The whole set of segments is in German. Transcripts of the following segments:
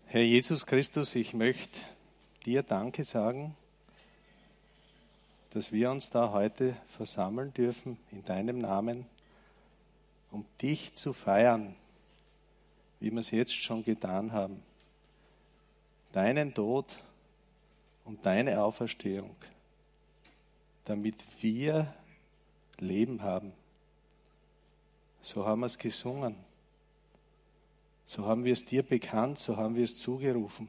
Herr Jesus Christus, ich möchte dir Danke sagen, dass wir uns da heute versammeln dürfen in deinem Namen, um dich zu feiern, wie wir es jetzt schon getan haben. Deinen Tod und deine Auferstehung, damit wir Leben haben. So haben wir es gesungen. So haben wir es dir bekannt, so haben wir es zugerufen.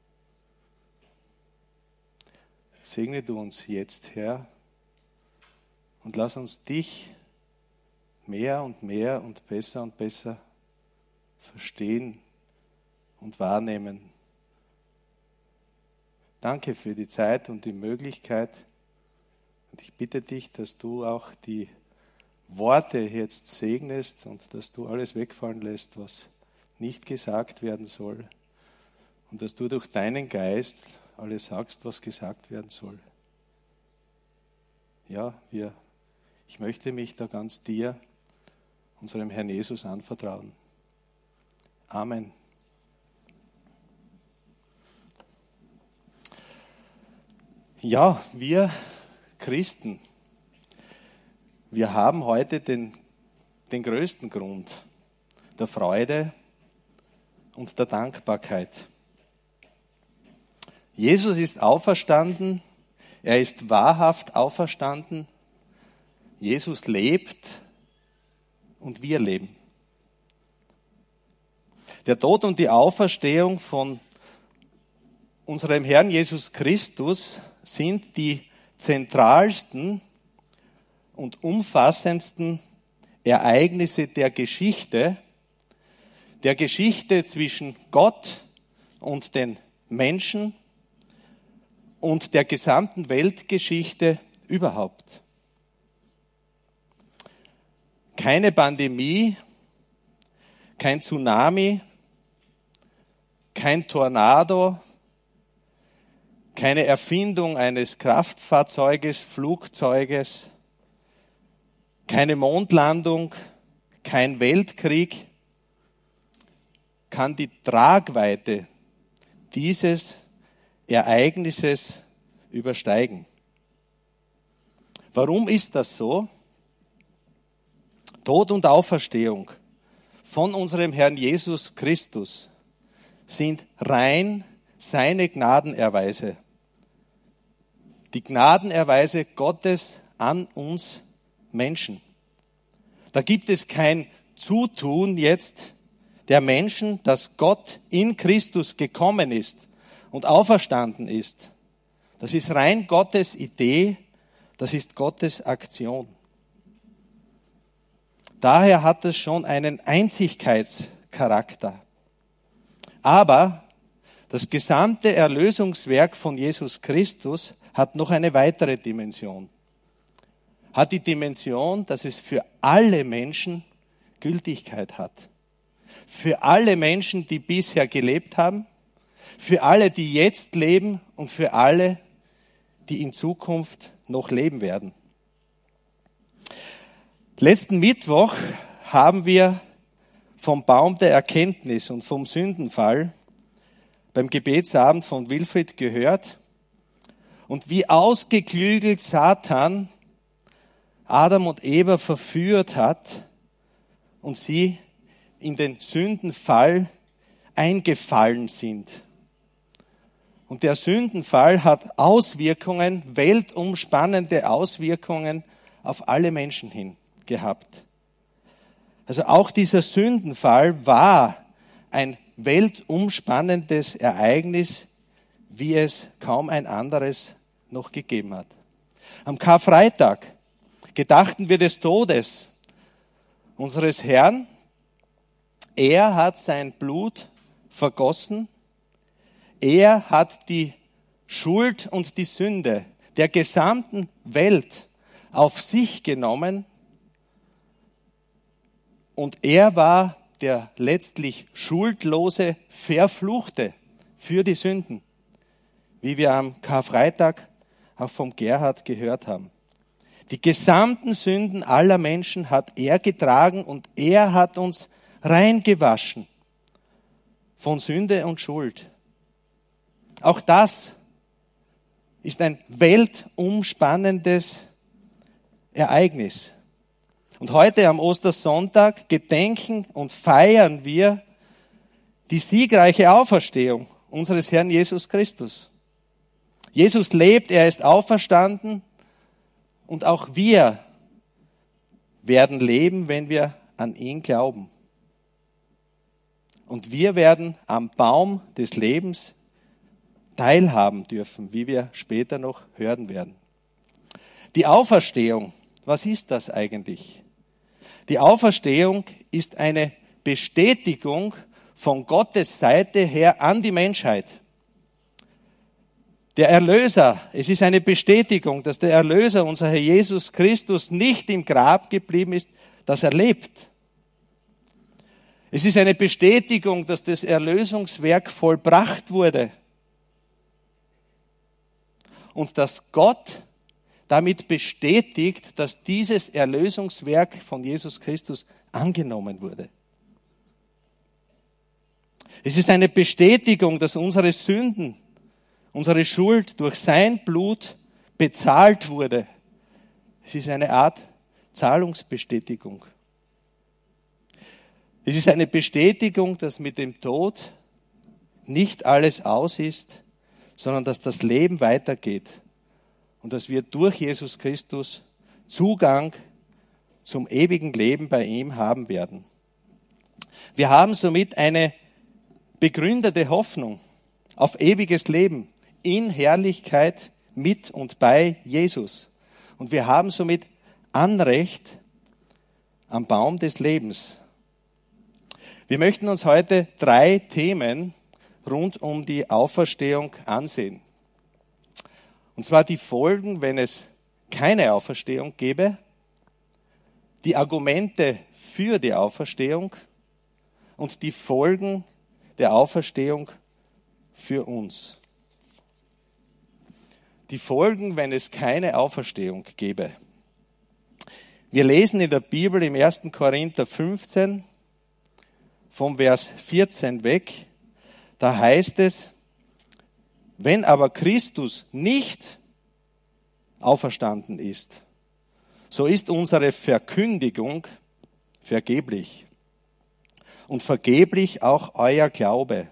Segne du uns jetzt, Herr, und lass uns dich mehr und mehr und besser verstehen und wahrnehmen. Danke für die Zeit und die Möglichkeit. Und ich bitte dich, dass du auch die Worte jetzt segnest und dass du alles wegfallen lässt, was nicht gesagt werden soll. Und dass du durch deinen Geist alles sagst, was gesagt werden soll. Ja, ich möchte mich da ganz dir, unserem Herrn Jesus, anvertrauen. Amen. Ja, wir Christen, wir haben heute den größten Grund der Freude und der Dankbarkeit. Jesus ist auferstanden, er ist wahrhaft auferstanden, Jesus lebt und wir leben. Der Tod und die Auferstehung von unserem Herrn Jesus Christus sind die zentralsten und umfassendsten Ereignisse der Geschichte zwischen Gott und den Menschen und der gesamten Weltgeschichte überhaupt. Keine Pandemie, kein Tsunami, kein Tornado, keine Erfindung eines Kraftfahrzeuges, Flugzeuges, keine Mondlandung, kein Weltkrieg kann die Tragweite dieses Ereignisses übersteigen. Warum ist das so? Tod und Auferstehung von unserem Herrn Jesus Christus sind rein seine Gnadenerweise. Die Gnadenerweise Gottes an uns Menschen. Da gibt es kein Zutun jetzt der Menschen, dass Gott in Christus gekommen ist und auferstanden ist. Das ist rein Gottes Idee, das ist Gottes Aktion. Daher hat es schon einen Einzigkeitscharakter. Aber das gesamte Erlösungswerk von Jesus Christus hat noch eine weitere Dimension. Hat die Dimension, dass es für alle Menschen Gültigkeit hat. Für alle Menschen, die bisher gelebt haben, für alle, die jetzt leben und für alle, die in Zukunft noch leben werden. Letzten Mittwoch haben wir vom Baum der Erkenntnis und vom Sündenfall beim Gebetsabend von Wilfried gehört und wie ausgeklügelt Satan Adam und Eva verführt hat und sie in den Sündenfall eingefallen sind. Und der Sündenfall hat Auswirkungen, weltumspannende Auswirkungen auf alle Menschen hin gehabt. Also auch dieser Sündenfall war ein weltumspannendes Ereignis, wie es kaum ein anderes noch gegeben hat. Am Karfreitag gedachten wir des Todes unseres Herrn. Er hat sein Blut vergossen. Er hat die Schuld und die Sünde der gesamten Welt auf sich genommen. Und er war der letztlich schuldlose Verfluchte für die Sünden, wie wir am Karfreitag auch vom Gerhard gehört haben. Die gesamten Sünden aller Menschen hat er getragen und er hat uns reingewaschen von Sünde und Schuld. Auch das ist ein weltumspannendes Ereignis. Und heute am Ostersonntag gedenken und feiern wir die siegreiche Auferstehung unseres Herrn Jesus Christus. Jesus lebt, er ist auferstanden und auch wir werden leben, wenn wir an ihn glauben. Und wir werden am Baum des Lebens teilhaben dürfen, wie wir später noch hören werden. Die Auferstehung, was ist das eigentlich? Die Auferstehung ist eine Bestätigung von Gottes Seite her an die Menschheit. Der Erlöser, es ist eine Bestätigung, dass der Erlöser, unser Herr Jesus Christus, nicht im Grab geblieben ist, dass er lebt. Es ist eine Bestätigung, dass das Erlösungswerk vollbracht wurde. Und dass Gott damit bestätigt, dass dieses Erlösungswerk von Jesus Christus angenommen wurde. Es ist eine Bestätigung, dass unsere Sünden, unsere Schuld durch sein Blut bezahlt wurde. Es ist eine Art Zahlungsbestätigung. Es ist eine Bestätigung, dass mit dem Tod nicht alles aus ist, sondern dass das Leben weitergeht und dass wir durch Jesus Christus Zugang zum ewigen Leben bei ihm haben werden. Wir haben somit eine begründete Hoffnung auf ewiges Leben in Herrlichkeit mit und bei Jesus. Und wir haben somit Anrecht am Baum des Lebens. Wir möchten uns heute 3 Themen rund um die Auferstehung ansehen. Und zwar die Folgen, wenn es keine Auferstehung gäbe, die Argumente für die Auferstehung und die Folgen der Auferstehung für uns. Die Folgen, wenn es keine Auferstehung gäbe. Wir lesen in der Bibel im 1. Korinther 15 vom Vers 14 weg, da heißt es, wenn aber Christus nicht auferstanden ist, so ist unsere Verkündigung vergeblich und vergeblich auch euer Glaube.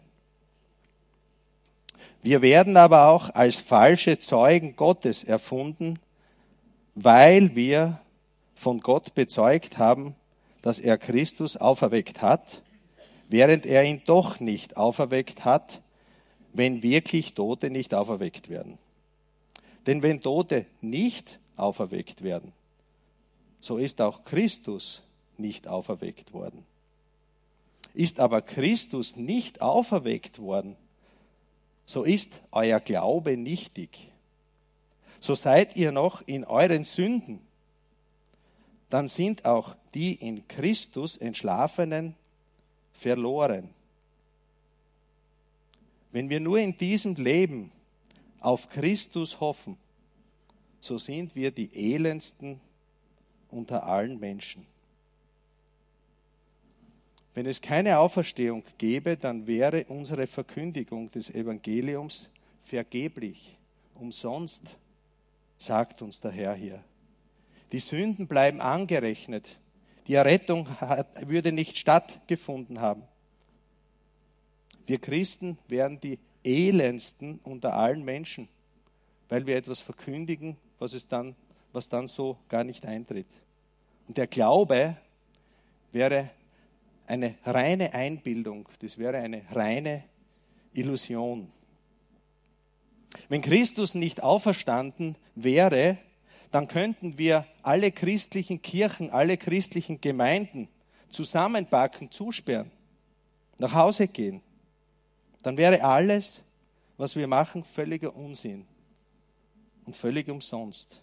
Wir werden aber auch als falsche Zeugen Gottes erfunden, weil wir von Gott bezeugt haben, dass er Christus auferweckt hat, während er ihn doch nicht auferweckt hat, wenn wirklich Tote nicht auferweckt werden. Denn wenn Tote nicht auferweckt werden, so ist auch Christus nicht auferweckt worden. Ist aber Christus nicht auferweckt worden, so ist euer Glaube nichtig. So seid ihr noch in euren Sünden. Dann sind auch die in Christus Entschlafenen verloren. Wenn wir nur in diesem Leben auf Christus hoffen, so sind wir die elendsten unter allen Menschen. Wenn es keine Auferstehung gäbe, dann wäre unsere Verkündigung des Evangeliums vergeblich, umsonst, sagt uns der Herr hier. Die Sünden bleiben angerechnet. Die Errettung würde nicht stattgefunden haben. Wir Christen wären die elendsten unter allen Menschen, weil wir etwas verkündigen, was dann so gar nicht eintritt. Und der Glaube wäre eine reine Einbildung, das wäre eine reine Illusion. Wenn Christus nicht auferstanden wäre, dann könnten wir alle christlichen Kirchen, alle christlichen Gemeinden zusammenpacken, zusperren, nach Hause gehen. Dann wäre alles, was wir machen, völliger Unsinn und völlig umsonst.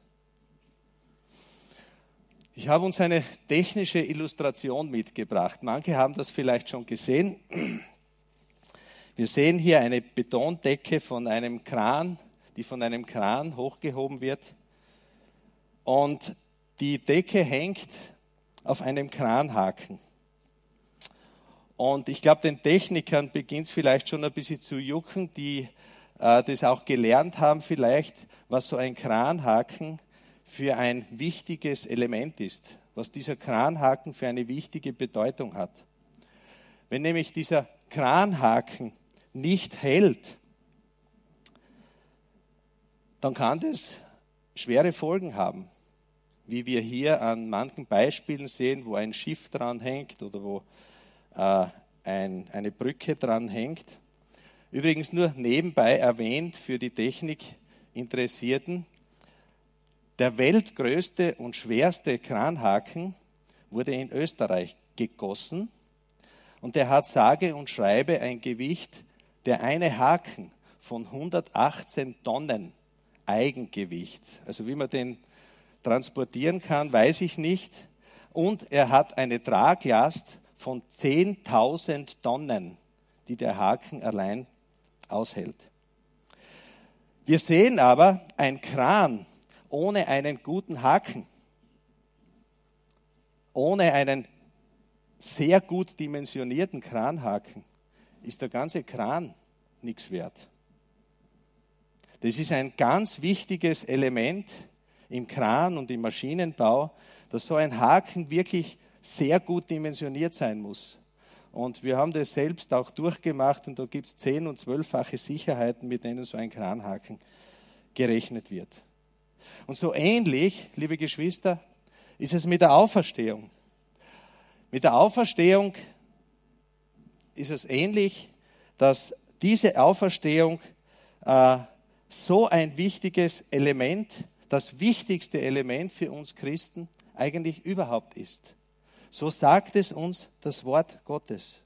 Ich habe uns eine technische Illustration mitgebracht. Manche haben das vielleicht schon gesehen. Wir sehen hier eine Betondecke von einem Kran, die von einem Kran hochgehoben wird. Und die Decke hängt auf einem Kranhaken. Und ich glaube, den Technikern beginnt es vielleicht schon ein bisschen zu jucken. Die das auch gelernt haben vielleicht, was so ein Kranhaken für ein wichtiges Element ist, was dieser Kranhaken für eine wichtige Bedeutung hat. Wenn nämlich dieser Kranhaken nicht hält, dann kann das schwere Folgen haben, wie wir hier an manchen Beispielen sehen, wo ein Schiff dran hängt oder wo eine Brücke dran hängt. Übrigens nur nebenbei erwähnt für die Technikinteressierten, der weltgrößte und schwerste Kranhaken wurde in Österreich gegossen und der hat sage und schreibe ein Gewicht, der eine Haken von 118 Tonnen Eigengewicht. Also wie man den transportieren kann, weiß ich nicht. Und er hat eine Traglast von 10.000 Tonnen, die der Haken allein aushält. Wir sehen aber, ein Kran ohne einen guten Haken, ohne einen sehr gut dimensionierten Kranhaken, ist der ganze Kran nichts wert. Das ist ein ganz wichtiges Element im Kran und im Maschinenbau, dass so ein Haken wirklich sehr gut dimensioniert sein muss. Und wir haben das selbst auch durchgemacht und da gibt es 10- und 12-fache Sicherheiten, mit denen so ein Kranhaken gerechnet wird. Und so ähnlich, liebe Geschwister, ist es mit der Auferstehung. Mit der Auferstehung ist es ähnlich, dass diese Auferstehung so ein wichtiges Element, das wichtigste Element für uns Christen eigentlich überhaupt ist. So sagt es uns das Wort Gottes.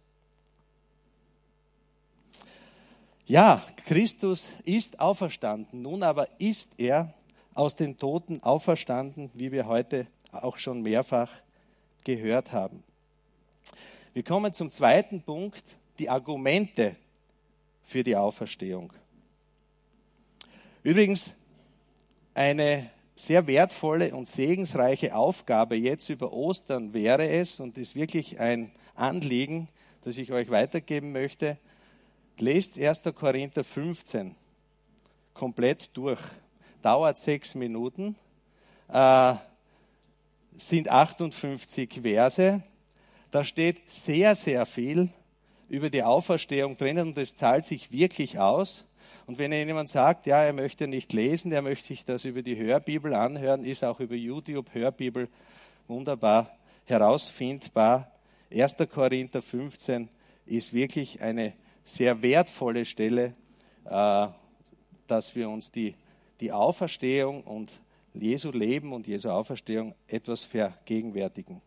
Ja, Christus ist auferstanden. Nun aber ist er aus den Toten auferstanden, wie wir heute auch schon mehrfach gehört haben. Wir kommen zum zweiten Punkt, die Argumente für die Auferstehung. Übrigens, eine sehr wertvolle und segensreiche Aufgabe jetzt über Ostern wäre es, und ist wirklich ein Anliegen, das ich euch weitergeben möchte, lest 1. Korinther 15 komplett durch. Dauert 6 Minuten, sind 58 Verse. Da steht sehr, sehr viel über die Auferstehung drinnen und es zahlt sich wirklich aus. Und wenn jemand sagt, ja, er möchte nicht lesen, er möchte sich das über die Hörbibel anhören, ist auch über YouTube Hörbibel wunderbar herausfindbar. 1. Korinther 15 ist wirklich eine sehr wertvolle Stelle, dass wir uns die Auferstehung und Jesu Leben und Jesu Auferstehung etwas vergegenwärtigen.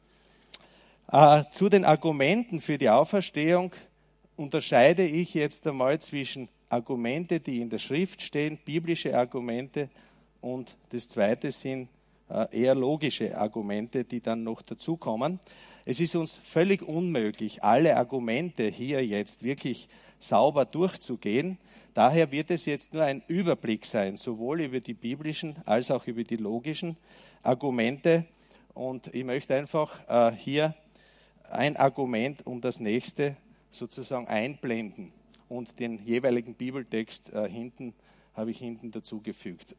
Zu den Argumenten für die Auferstehung unterscheide ich jetzt einmal zwischen Argumente, die in der Schrift stehen, biblische Argumente, und das zweite sind eher logische Argumente, die dann noch dazukommen. Es ist uns völlig unmöglich, alle Argumente hier jetzt wirklich sauber durchzugehen. Daher wird es jetzt nur ein Überblick sein, sowohl über die biblischen als auch über die logischen Argumente. Und ich möchte einfach hier ein Argument um das nächste sozusagen einblenden. Und den jeweiligen Bibeltext habe ich hinten dazugefügt.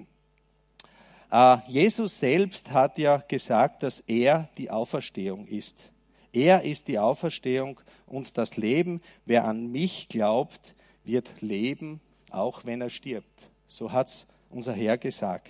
Jesus selbst hat ja gesagt, dass er die Auferstehung ist. Er ist die Auferstehung und das Leben. Wer an mich glaubt, wird leben, auch wenn er stirbt. So hat es unser Herr gesagt.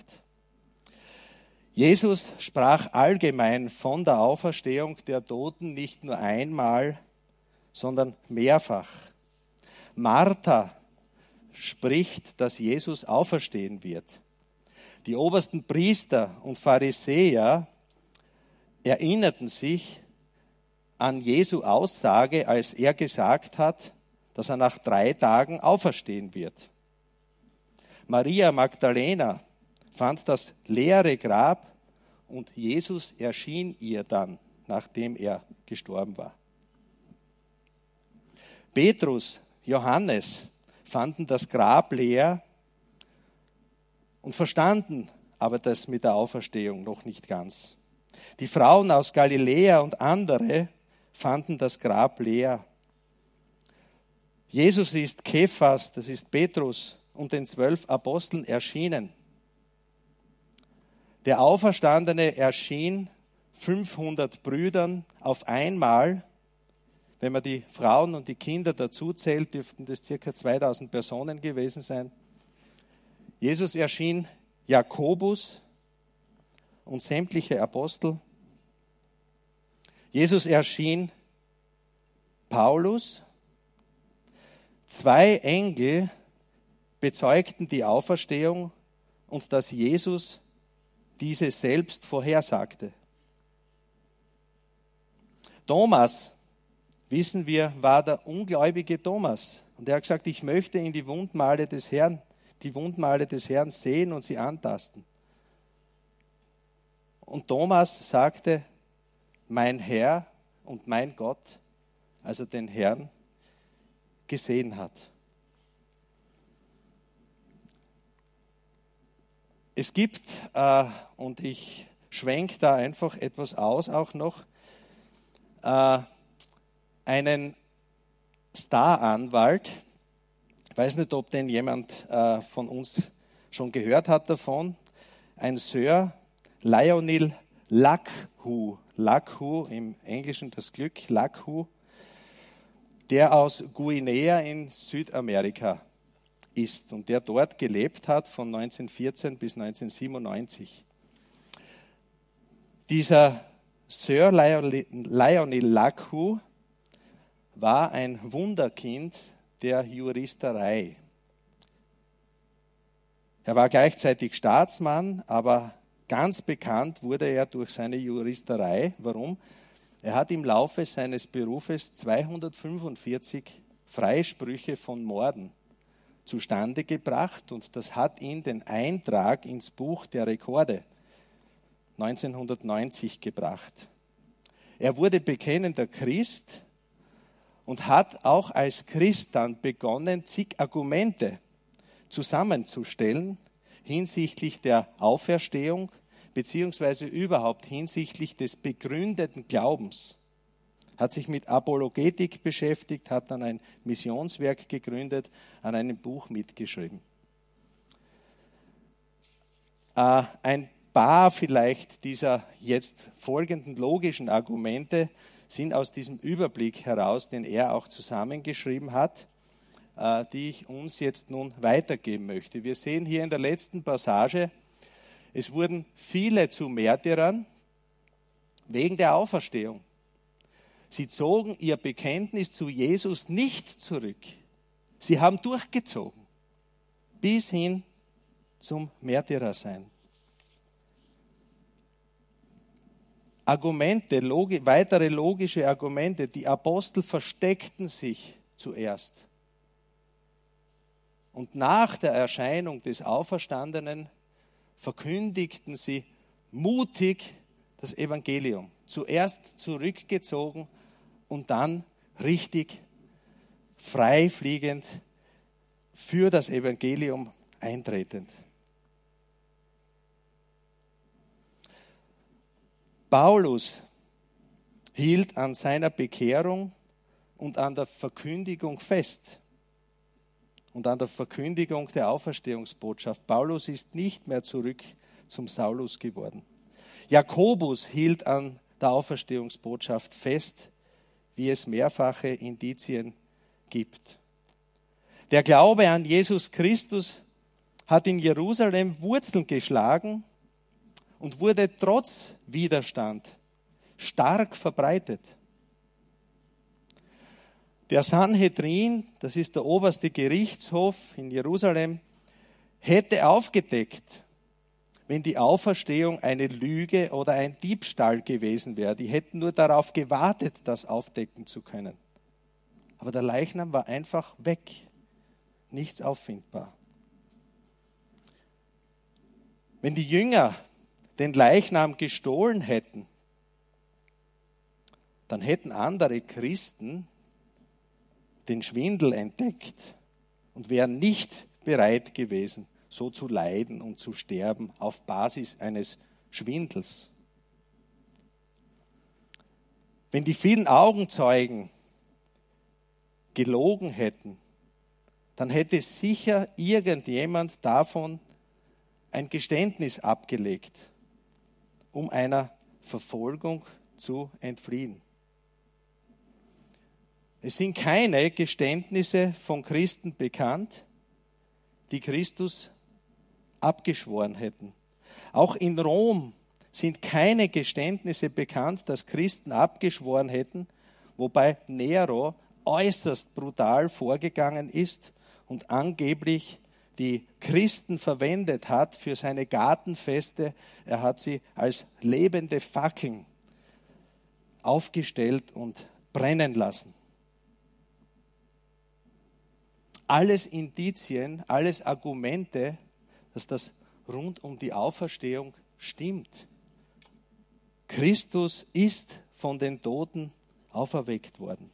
Jesus sprach allgemein von der Auferstehung der Toten nicht nur einmal, sondern mehrfach. Martha spricht, dass Jesus auferstehen wird. Die obersten Priester und Pharisäer erinnerten sich an Jesu Aussage, als er gesagt hat, dass er nach 3 Tagen auferstehen wird. Maria Magdalena fand das leere Grab und Jesus erschien ihr dann, nachdem er gestorben war. Petrus, Johannes fanden das Grab leer und verstanden aber das mit der Auferstehung noch nicht ganz. Die Frauen aus Galiläa und andere fanden das Grab leer. Jesus ist Kephas, das ist Petrus, und den 12 Aposteln erschienen. Der Auferstandene erschien 500 Brüdern auf einmal. Wenn man die Frauen und die Kinder dazu zählt, dürften das ca. 2000 Personen gewesen sein. Jesus erschien Jakobus und sämtliche Apostel. Jesus erschien Paulus. 2 Engel bezeugten die Auferstehung und dass Jesus diese selbst vorhersagte. Thomas, wissen wir, war der ungläubige Thomas. Und er hat gesagt, ich möchte in die Wundmale des Herrn sehen und sie antasten. Und Thomas sagte, mein Herr und mein Gott, als er den Herrn gesehen hat. Es gibt, und ich schwenke da einfach etwas aus auch noch, einen Staranwalt. Ich weiß nicht, ob denn jemand von uns schon gehört hat davon. Ein Sir Lionel Luckhoo. Luckhoo, im Englischen das Glück, Luckhoo, der aus Guinea in Südamerika ist und der dort gelebt hat von 1914 bis 1997. Dieser Sir Lionel Luckhoo war ein Wunderkind der Juristerei. Er war gleichzeitig Staatsmann, aber ganz bekannt wurde er durch seine Juristerei. Warum? Er hat im Laufe seines Berufes 245 Freisprüche von Morden zustande gebracht und das hat ihn den Eintrag ins Buch der Rekorde 1990 gebracht. Er wurde bekennender Christ und hat auch als Christ dann begonnen, zig Argumente zusammenzustellen hinsichtlich der Auferstehung beziehungsweise überhaupt hinsichtlich des begründeten Glaubens. Hat sich mit Apologetik beschäftigt, hat dann ein Missionswerk gegründet, an einem Buch mitgeschrieben. Ein paar vielleicht dieser jetzt folgenden logischen Argumente sind aus diesem Überblick heraus, den er auch zusammengeschrieben hat, die ich uns jetzt nun weitergeben möchte. Wir sehen hier in der letzten Passage, es wurden viele zu Märtyrern wegen der Auferstehung. Sie zogen ihr Bekenntnis zu Jesus nicht zurück. Sie haben durchgezogen, bis hin zum Märtyrersein. Weitere logische Argumente. Die Apostel versteckten sich zuerst. Und nach der Erscheinung des Auferstandenen verkündigten sie mutig das Evangelium. Zuerst zurückgezogen und dann richtig freifliegend für das Evangelium eintretend. Paulus hielt an seiner Bekehrung und an der Verkündigung fest und an der Verkündigung der Auferstehungsbotschaft. Paulus ist nicht mehr zurück zum Saulus geworden. Jakobus hielt an der Auferstehungsbotschaft fest, wie es mehrfache Indizien gibt. Der Glaube an Jesus Christus hat in Jerusalem Wurzeln geschlagen und wurde trotz Widerstand stark verbreitet. Der Sanhedrin, das ist der oberste Gerichtshof in Jerusalem, hätte aufgedeckt, wenn die Auferstehung eine Lüge oder ein Diebstahl gewesen wäre. Die hätten nur darauf gewartet, das aufdecken zu können. Aber der Leichnam war einfach weg, nichts auffindbar. Wenn die Jünger den Leichnam gestohlen hätten, dann hätten andere Christen den Schwindel entdeckt und wären nicht bereit gewesen, so zu leiden und zu sterben auf Basis eines Schwindels. Wenn die vielen Augenzeugen gelogen hätten, dann hätte sicher irgendjemand davon ein Geständnis abgelegt, um einer Verfolgung zu entfliehen. Es sind keine Geständnisse von Christen bekannt, die Christus abgeschworen hätten. Auch in Rom sind keine Geständnisse bekannt, dass Christen abgeschworen hätten, wobei Nero äußerst brutal vorgegangen ist und angeblich die Christen verwendet hat für seine Gartenfeste. Er hat sie als lebende Fackeln aufgestellt und brennen lassen. Alles Indizien, alles Argumente, dass das rund um die Auferstehung stimmt. Christus ist von den Toten auferweckt worden.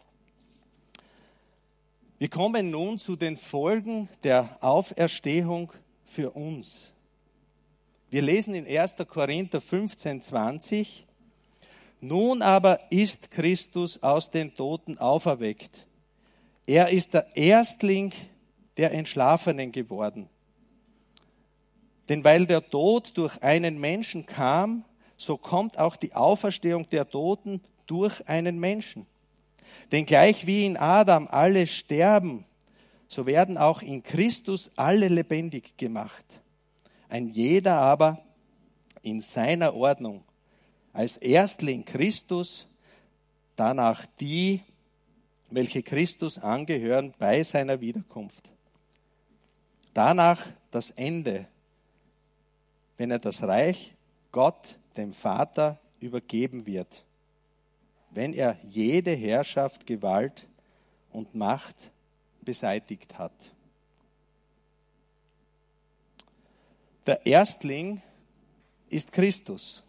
Wir kommen nun zu den Folgen der Auferstehung für uns. Wir lesen in 1. Korinther 15,20: Nun aber ist Christus aus den Toten auferweckt. Er ist der Erstling der Entschlafenen geworden. Denn weil der Tod durch einen Menschen kam, so kommt auch die Auferstehung der Toten durch einen Menschen. Denn gleich wie in Adam alle sterben, so werden auch in Christus alle lebendig gemacht. Ein jeder aber in seiner Ordnung. Als Erstling Christus, danach die, welche Christus angehören bei seiner Wiederkunft. Danach das Ende, wenn er das Reich Gott, dem Vater, übergeben wird, wenn er jede Herrschaft, Gewalt und Macht beseitigt hat. Der Erstling ist Christus.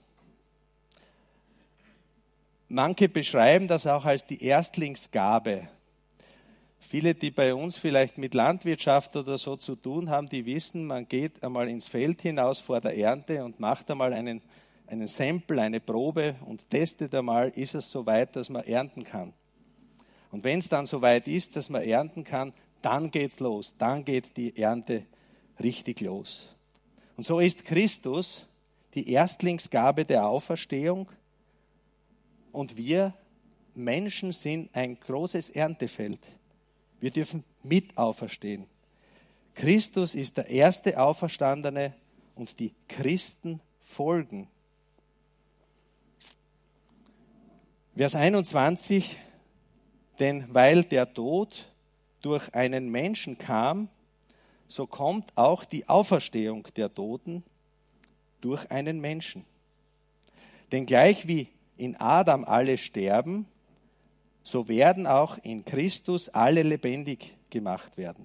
Manche beschreiben das auch als die Erstlingsgabe. Viele, die bei uns vielleicht mit Landwirtschaft oder so zu tun haben, die wissen, man geht einmal ins Feld hinaus vor der Ernte und macht einmal einen Sample, eine Probe und testet einmal, ist es so weit, dass man ernten kann. Und wenn es dann so weit ist, dass man ernten kann, dann geht's los, dann geht die Ernte richtig los. Und so ist Christus die Erstlingsgabe der Auferstehung und wir Menschen sind ein großes Erntefeld. Wir dürfen mit auferstehen. Christus ist der erste Auferstandene und die Christen folgen. Vers 21, denn weil der Tod durch einen Menschen kam, so kommt auch die Auferstehung der Toten durch einen Menschen. Denn gleich wie in Adam alle sterben, so werden auch in Christus alle lebendig gemacht werden.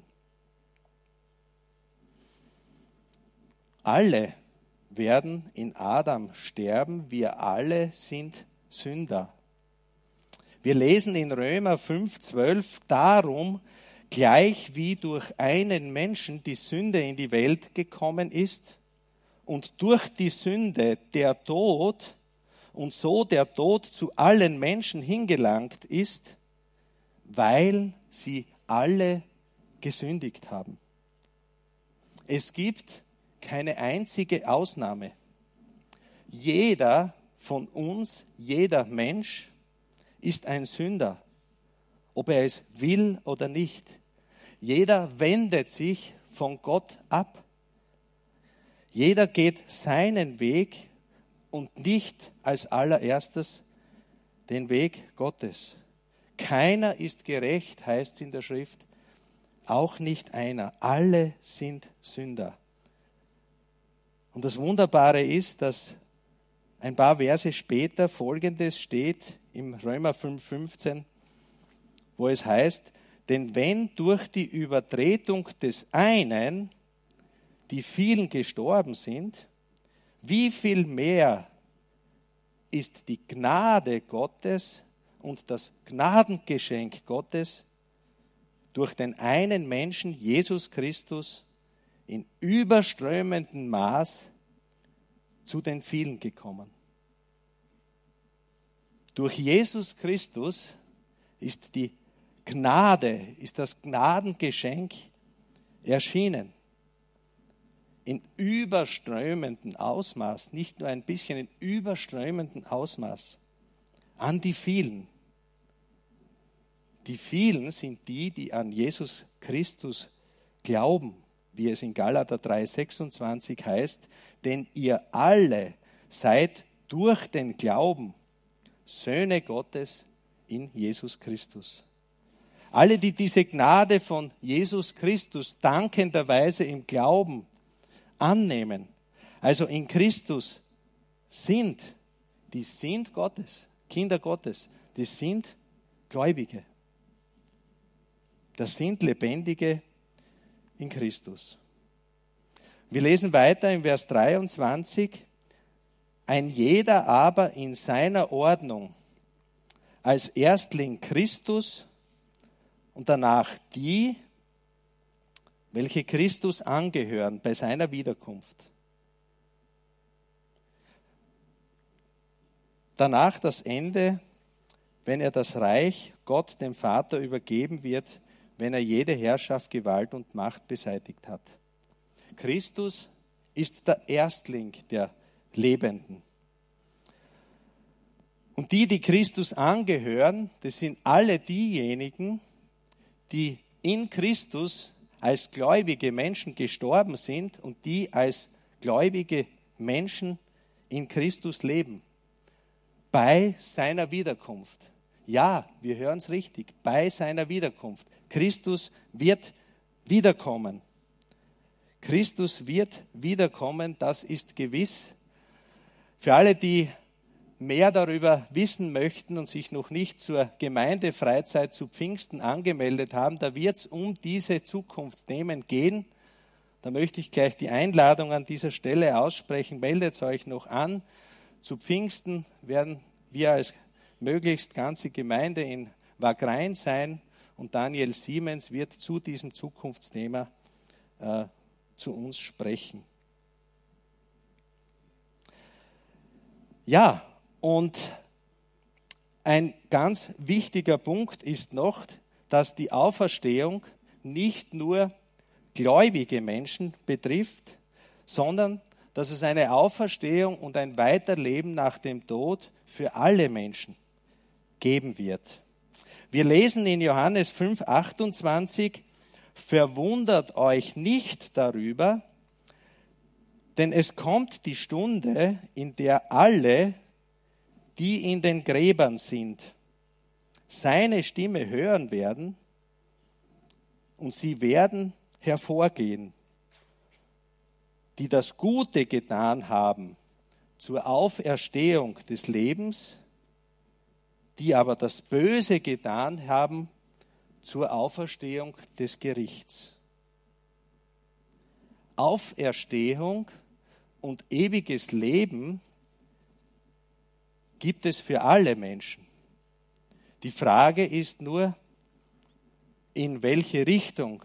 Alle werden in Adam sterben, wir alle sind Sünder. Wir lesen in Römer 5,12, darum, gleich wie durch einen Menschen die Sünde in die Welt gekommen ist und durch die Sünde der Tod und so der Tod zu allen Menschen hingelangt ist, weil sie alle gesündigt haben. Es gibt keine einzige Ausnahme. Jeder von uns, jeder Mensch ist ein Sünder, ob er es will oder nicht. Jeder wendet sich von Gott ab. Jeder geht seinen Weg und nicht als allererstes den Weg Gottes. Keiner ist gerecht, heißt es in der Schrift, auch nicht einer. Alle sind Sünder. Und das Wunderbare ist, dass ein paar Verse später Folgendes steht im Römer 5,15, wo es heißt, denn wenn durch die Übertretung des einen die vielen gestorben sind, wie viel mehr ist die Gnade Gottes und das Gnadengeschenk Gottes durch den einen Menschen, Jesus Christus, in überströmendem Maß zu den vielen gekommen. Durch Jesus Christus ist die Gnade, ist das Gnadengeschenk erschienen. In überströmendem Ausmaß, nicht nur ein bisschen, in überströmendem Ausmaß an die vielen. Die vielen sind die, die an Jesus Christus glauben, wie es in Galater 3,26 heißt, denn ihr alle seid durch den Glauben Söhne Gottes in Jesus Christus. Alle, die diese Gnade von Jesus Christus dankenderweise im Glauben annehmen, also in Christus sind, die sind Gottes, Kinder Gottes, die sind Gläubige. Das sind Lebendige in Christus. Wir lesen weiter im Vers 23. Ein jeder aber in seiner Ordnung, als Erstling Christus und danach die, welche Christus angehören bei seiner Wiederkunft. Danach das Ende, wenn er das Reich Gott dem Vater übergeben wird, wenn er jede Herrschaft, Gewalt und Macht beseitigt hat. Christus ist der Erstling der Lebenden. Und die Christus angehören, das sind alle diejenigen, die in Christus als gläubige Menschen gestorben sind und die als gläubige Menschen in Christus leben. Bei seiner Wiederkunft. Ja, wir hören es richtig, bei seiner Wiederkunft. Christus wird wiederkommen. Christus wird wiederkommen, das ist gewiss. Für alle, die mehr darüber wissen möchten und sich noch nicht zur Gemeindefreizeit zu Pfingsten angemeldet haben, da wird es um diese Zukunftsthemen gehen. Da möchte ich gleich die Einladung an dieser Stelle aussprechen. Meldet euch noch an. Zu Pfingsten werden wir als möglichst ganze Gemeinde in Wagrain sein und Daniel Siemens wird zu diesem Zukunftsthema zu uns sprechen. Ja, und ein ganz wichtiger Punkt ist noch, dass die Auferstehung nicht nur gläubige Menschen betrifft, sondern dass es eine Auferstehung und ein Weiterleben nach dem Tod für alle Menschen geben wird. Wir lesen in Johannes 5,28, verwundert euch nicht darüber, denn es kommt die Stunde, in der alle, die in den Gräbern sind, seine Stimme hören werden und sie werden hervorgehen, die das Gute getan haben zur Auferstehung des Lebens, die aber das Böse getan haben zur Auferstehung des Gerichts. Auferstehung und ewiges Leben gibt es für alle Menschen. Die Frage ist nur, in welche Richtung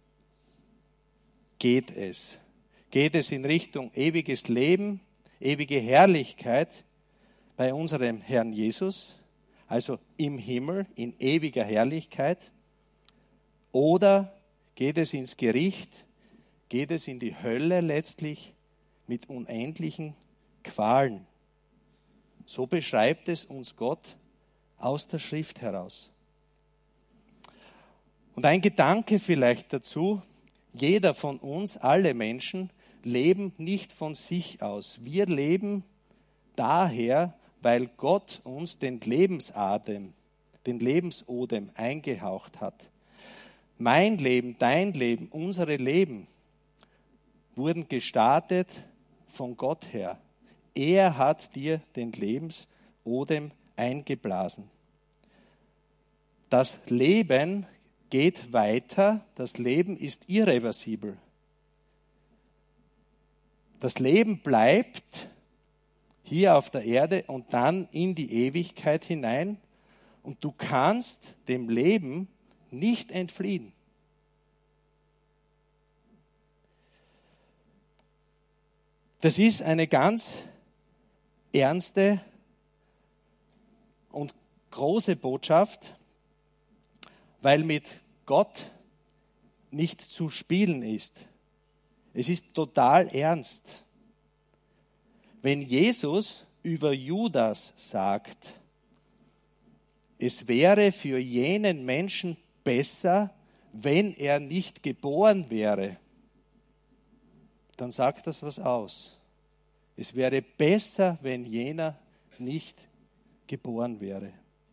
geht es? Geht es in Richtung ewiges Leben, ewige Herrlichkeit bei unserem Herrn Jesus, also im Himmel, in ewiger Herrlichkeit? Oder geht es ins Gericht, geht es in die Hölle letztlich mit unendlichen Qualen? So beschreibt es uns Gott aus der Schrift heraus. Und ein Gedanke vielleicht dazu, jeder von uns, alle Menschen, leben nicht von sich aus. Wir leben daher, weil Gott uns den Lebensadem, den Lebensodem eingehaucht hat. Mein Leben, dein Leben, unsere Leben wurden gestartet von Gott her. Er hat dir den Lebensodem eingeblasen. Das Leben geht weiter, das Leben ist irreversibel. Das Leben bleibt hier auf der Erde und dann in die Ewigkeit hinein und du kannst dem Leben nicht entfliehen. Das ist eine ganz ernste und große Botschaft weil mit Gott nicht zu spielen ist. Es ist total ernst. Wenn Jesus über Judas sagt, es wäre für jenen Menschen besser, wenn er nicht geboren wäre, dann sagt das was aus. Es wäre besser, wenn jener nicht geboren wäre,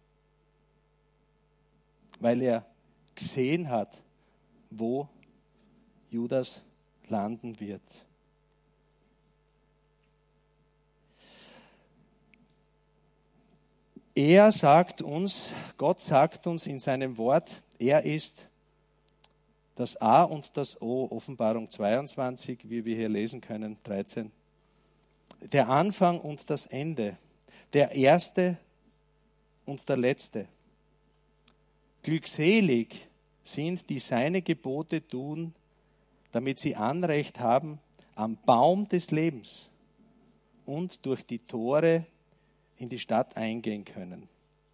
weil er gesehen hat, wo Judas landen wird. Er sagt uns, Gott sagt uns in seinem Wort, er ist das A und das O, Offenbarung 22, wie wir hier lesen können, 13. Der Anfang und das Ende, der Erste und der Letzte. Glückselig sind, die seine Gebote tun, damit sie Anrecht haben am Baum des Lebens und durch die Tore in die Stadt eingehen können.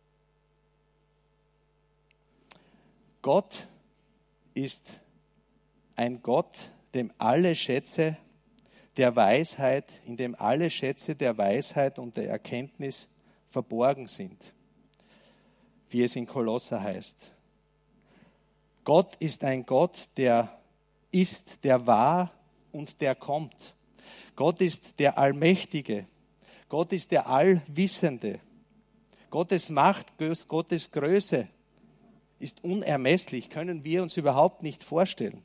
Gott ist ein Gott, dem alle Schätze der Weisheit, in dem alle Schätze der Weisheit und der Erkenntnis verborgen sind, wie es in Kolosser heißt. Gott ist ein Gott, der ist, der war und der kommt. Gott ist der Allmächtige. Gott ist der Allwissende. Gottes Macht, Gottes Größe ist unermesslich, können wir uns überhaupt nicht vorstellen.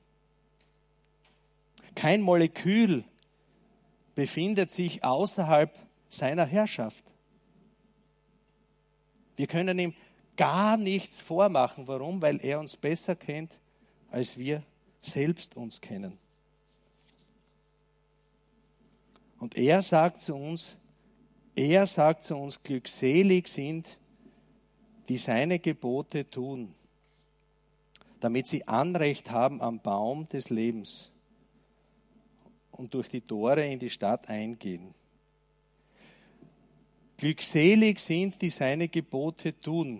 Kein Molekül befindet sich außerhalb seiner Herrschaft. Wir können ihm gar nichts vormachen. Warum? Weil er uns besser kennt, als wir selbst uns kennen. Und er sagt zu uns, glückselig sind, die seine Gebote tun, damit sie Anrecht haben am Baum des Lebens und durch die Tore in die Stadt eingehen. Glückselig sind, die seine Gebote tun.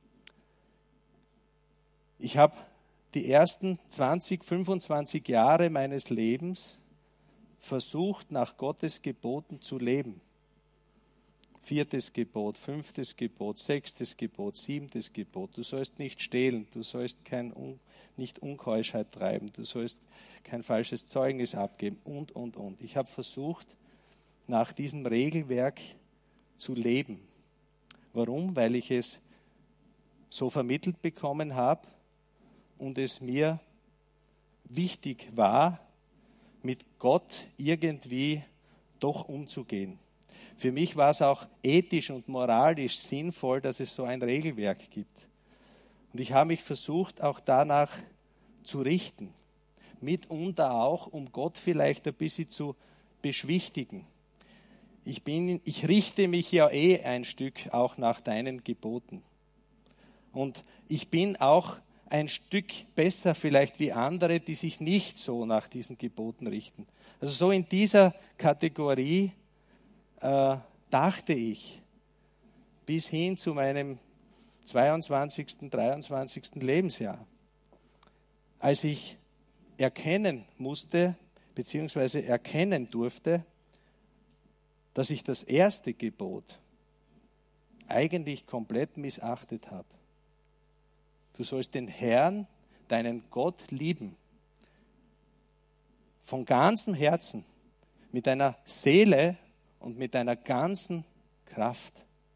Ich habe die ersten 20, 25 Jahre meines Lebens versucht, nach Gottes Geboten zu leben. 4. Gebot, 5. Gebot, 6. Gebot, 7. Gebot. Du sollst nicht stehlen, du sollst nicht Unkeuschheit treiben, du sollst kein falsches Zeugnis abgeben und. Ich habe versucht, nach diesem Regelwerk zu leben. Warum? Weil ich es so vermittelt bekommen habe und es mir wichtig war, mit Gott irgendwie doch umzugehen. Für mich war es auch ethisch und moralisch sinnvoll, dass es so ein Regelwerk gibt. Und ich habe mich versucht, auch danach zu richten. Mitunter auch, um Gott vielleicht ein bisschen zu beschwichtigen. Ich richte mich ja ein Stück auch nach deinen Geboten. Und ich bin auch ein Stück besser vielleicht wie andere, die sich nicht so nach diesen Geboten richten. Also so in dieser Kategorie dachte ich bis hin zu meinem 22., 23. Lebensjahr, als ich erkennen musste, beziehungsweise erkennen durfte, dass ich das erste Gebot eigentlich komplett missachtet habe. Du sollst den Herrn, deinen Gott lieben, von ganzem Herzen, mit deiner Seele und mit deiner ganzen Kraft.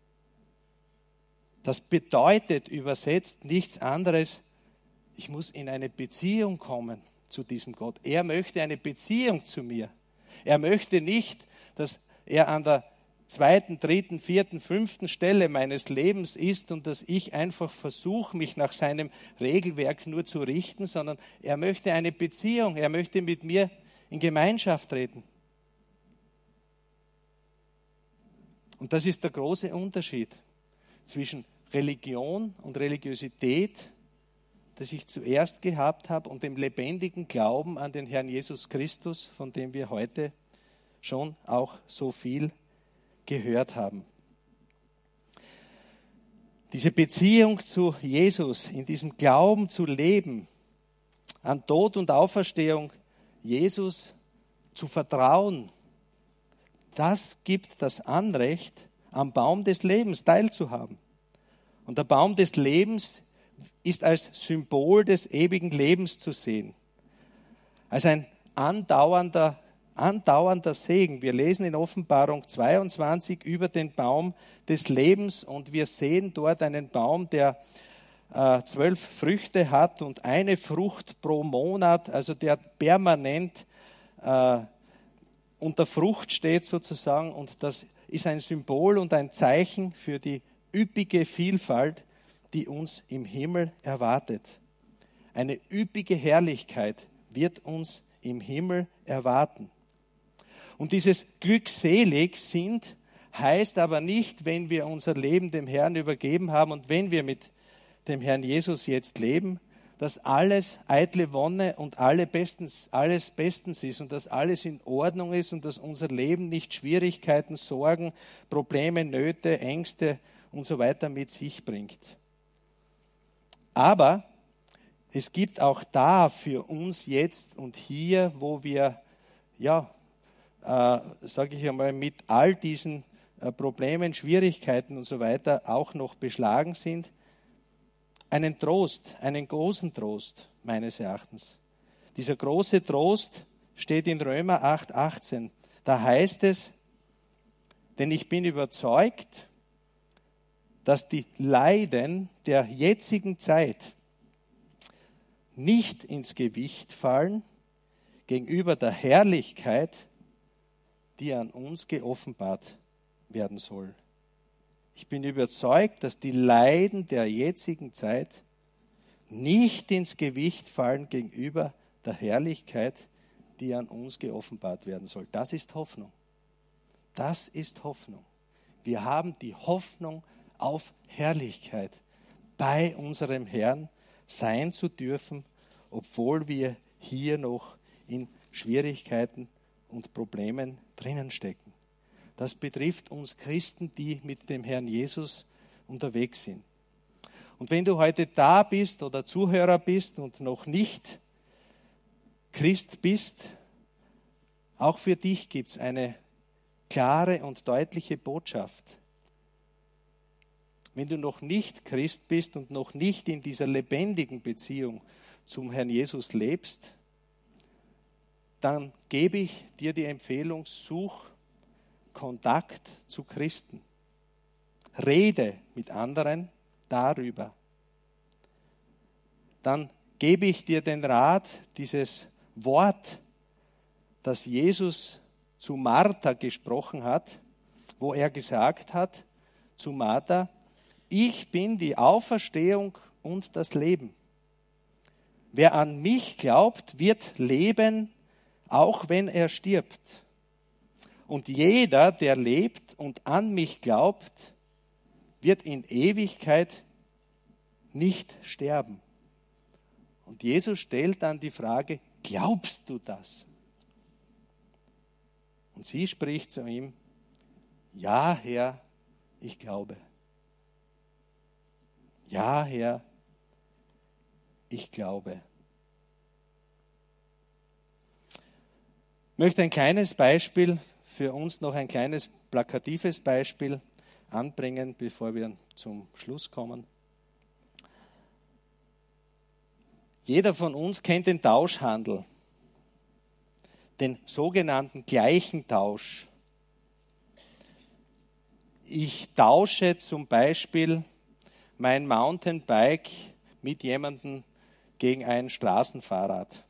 Das bedeutet übersetzt nichts anderes, ich muss in eine Beziehung kommen zu diesem Gott. Er möchte eine Beziehung zu mir. Er möchte nicht, dass er an der 2., 3., 4., 5. Stelle meines Lebens ist und dass ich einfach versuche, mich nach seinem Regelwerk nur zu richten, sondern er möchte eine Beziehung, er möchte mit mir in Gemeinschaft treten. Und das ist der große Unterschied zwischen Religion und Religiosität, das ich zuerst gehabt habe, und dem lebendigen Glauben an den Herrn Jesus Christus, von dem wir heute schon auch so viel gehört haben. Diese Beziehung zu Jesus, in diesem Glauben zu leben, an Tod und Auferstehung Jesus zu vertrauen, das gibt das Anrecht, am Baum des Lebens teilzuhaben. Und der Baum des Lebens ist als Symbol des ewigen Lebens zu sehen. Als ein andauernder Segen. Wir lesen in Offenbarung 22 über den Baum des Lebens und wir sehen dort einen Baum, der 12 Früchte hat und eine Frucht pro Monat, also der permanent unter Frucht steht sozusagen, und das ist ein Symbol und ein Zeichen für die üppige Vielfalt, die uns im Himmel erwartet. Eine üppige Herrlichkeit wird uns im Himmel erwarten. Und dieses glückselig sind heißt aber nicht, wenn wir unser Leben dem Herrn übergeben haben und wenn wir mit dem Herrn Jesus jetzt leben, dass alles eitle Wonne und alles bestens ist und dass alles in Ordnung ist und dass unser Leben nicht Schwierigkeiten, Sorgen, Probleme, Nöte, Ängste und so weiter mit sich bringt. Aber es gibt auch da für uns jetzt und hier, wo wir, sage ich einmal, mit all diesen Problemen, Schwierigkeiten und so weiter auch noch beschlagen sind, einen Trost, einen großen Trost meines Erachtens. Dieser große Trost steht in Römer 8,18. Da heißt es, denn ich bin überzeugt, dass die Leiden der jetzigen Zeit nicht ins Gewicht fallen gegenüber der Herrlichkeit, die an uns geoffenbart werden soll. Ich bin überzeugt, dass die Leiden der jetzigen Zeit nicht ins Gewicht fallen gegenüber der Herrlichkeit, die an uns geoffenbart werden soll. Das ist Hoffnung. Das ist Hoffnung. Wir haben die Hoffnung auf Herrlichkeit, bei unserem Herrn sein zu dürfen, obwohl wir hier noch in Schwierigkeiten und Problemen drinnen stecken. Das betrifft uns Christen, die mit dem Herrn Jesus unterwegs sind. Und wenn du heute da bist oder Zuhörer bist und noch nicht Christ bist, auch für dich gibt es eine klare und deutliche Botschaft. Wenn du noch nicht Christ bist und noch nicht in dieser lebendigen Beziehung zum Herrn Jesus lebst, dann gebe ich dir die Empfehlung, such Kontakt zu Christen. Rede mit anderen darüber. Dann gebe ich dir den Rat, dieses Wort, das Jesus zu Martha gesprochen hat, wo er gesagt hat zu Martha, ich bin die Auferstehung und das Leben. Wer an mich glaubt, wird leben, auch wenn er stirbt. Und jeder, der lebt und an mich glaubt, wird in Ewigkeit nicht sterben. Und Jesus stellt dann die Frage, glaubst du das? Und sie spricht zu ihm, ja, Herr, ich glaube. Ja, Herr, ich glaube. Ich möchte ein kleines Beispiel für uns, noch ein kleines plakatives Beispiel anbringen, bevor wir zum Schluss kommen. Jeder von uns kennt den Tauschhandel, den sogenannten Gleichentausch. Ich tausche zum Beispiel mein Mountainbike mit jemandem gegen ein Straßenfahrrad.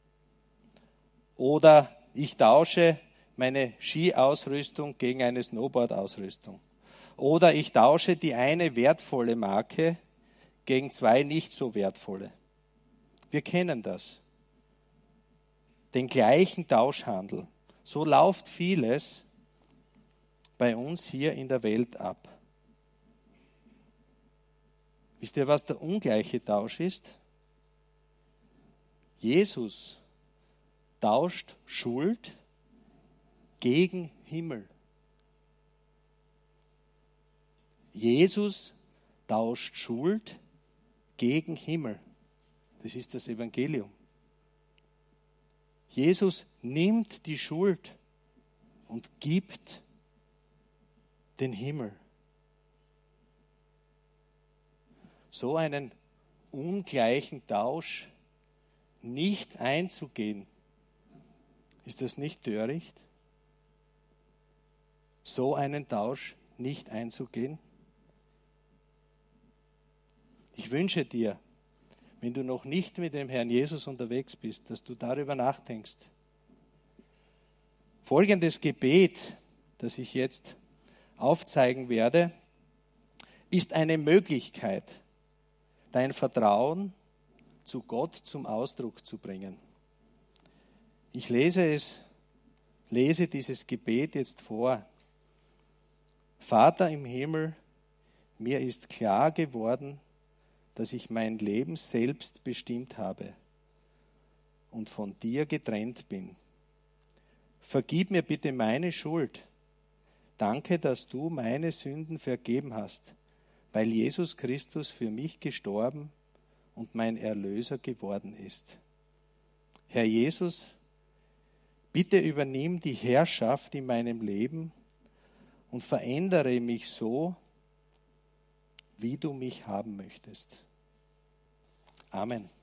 Oder ich tausche meine Skiausrüstung gegen eine Snowboardausrüstung. Oder ich tausche die eine wertvolle Marke gegen zwei nicht so wertvolle. Wir kennen das. Den gleichen Tauschhandel. So läuft vieles bei uns hier in der Welt ab. Wisst ihr, was der ungleiche Tausch ist? Jesus tauscht Schuld gegen Himmel. Jesus tauscht Schuld gegen Himmel. Das ist das Evangelium. Jesus nimmt die Schuld und gibt den Himmel. So einen ungleichen Tausch nicht einzugehen, ist das nicht töricht? So einen Tausch nicht einzugehen? Ich wünsche dir, wenn du noch nicht mit dem Herrn Jesus unterwegs bist, dass du darüber nachdenkst. Folgendes Gebet, das ich jetzt aufzeigen werde, ist eine Möglichkeit, dein Vertrauen zu Gott zum Ausdruck zu bringen. Ich lese dieses Gebet jetzt vor. Vater im Himmel, mir ist klar geworden, dass ich mein Leben selbst bestimmt habe und von dir getrennt bin. Vergib mir bitte meine Schuld. Danke, dass du meine Sünden vergeben hast, weil Jesus Christus für mich gestorben und mein Erlöser geworden ist. Herr Jesus, bitte übernimm die Herrschaft in meinem Leben und verändere mich so, wie du mich haben möchtest. Amen.